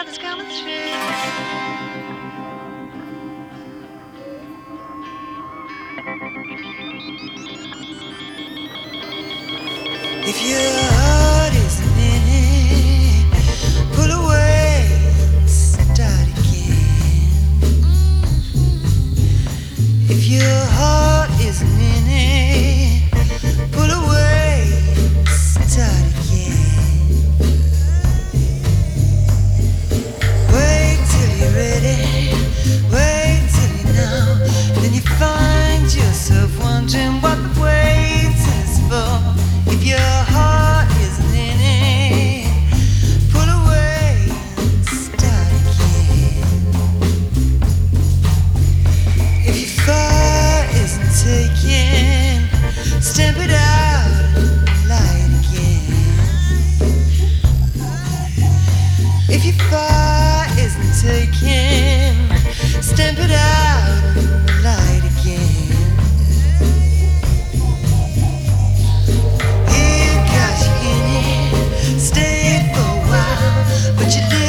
that's coming through. If your heart isn't in it, pull away, start again. If your heart isn't in it, pull away, start again. Wait till you're ready, wait till you know. Then you find yourself wondering what the wait is for. If your heart isn't in it, pull away and start again. If your fire isn't taken, stamp it out and light again. If your fire isn't taken, stamp it out and light again. Stay for a while, but you